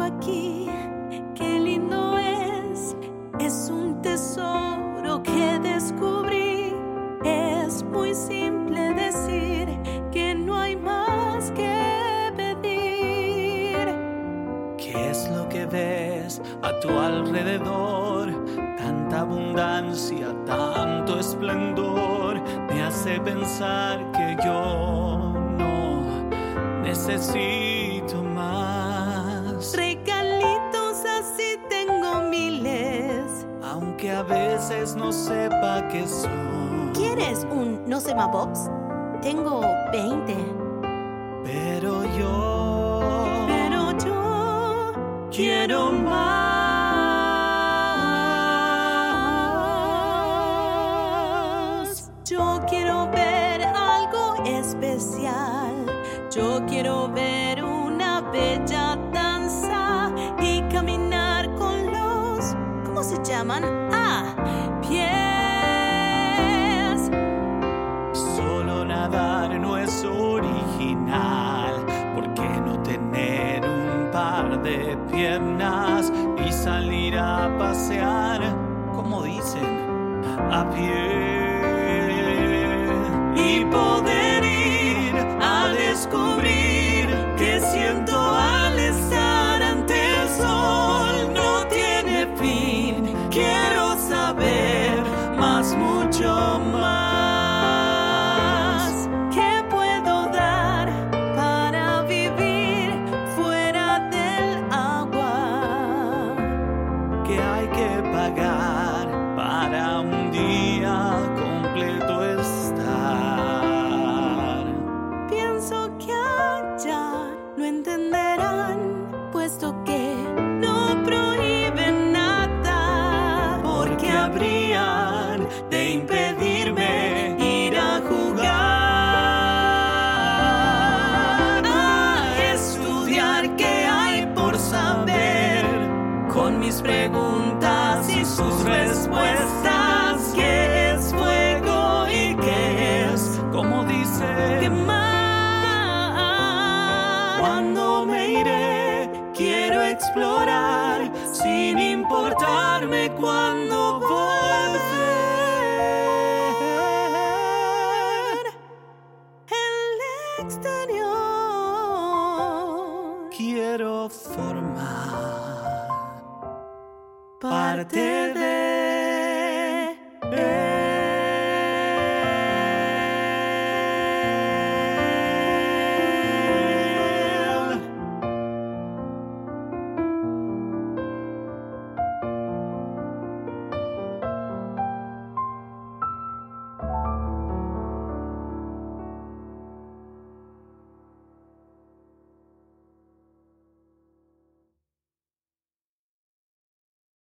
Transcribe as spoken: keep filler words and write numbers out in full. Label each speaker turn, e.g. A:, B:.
A: aquí, qué lindo es. Es un tesoro que descubrí. Es muy simple decir que no hay más que pedir.
B: ¿Qué es lo que ves a tu alrededor? Tanta abundancia, tanto esplendor, me hace pensar que yo no necesito más.
A: Regalitos así tengo miles,
B: aunque a veces no sepa qué son.
A: ¿Quieres un no se ma box? Tengo veinte.
B: Pero yo,
A: pero yo quiero más. Yo quiero ver algo especial. Yo quiero ver una bella danza y caminar con los, ¿cómo se llaman? Ah, pies.
B: Solo nadar no es original. ¿Por qué no tener un par de piernas y salir a pasear, como dicen, a pie? Y poder ir a descubrir que siento al estar ante el sol. No tiene fin, quiero saber más, mucho más.
A: ¿Qué puedo dar para vivir fuera del agua?
B: ¿Qué hay que pagar para un día completo estar?
A: Pienso que allá no entenderán, puesto que no prohíben nada,
B: porque habrían de impedirme ir a jugar, a estudiar qué hay por saber, con mis preguntas y sus respuestas. ¿Qué es fuego y qué es, como dice,
A: quemar?
B: Cuando me iré, quiero explorar sin importarme cuándo volver.
A: El exterior.
B: Quiero formar parte de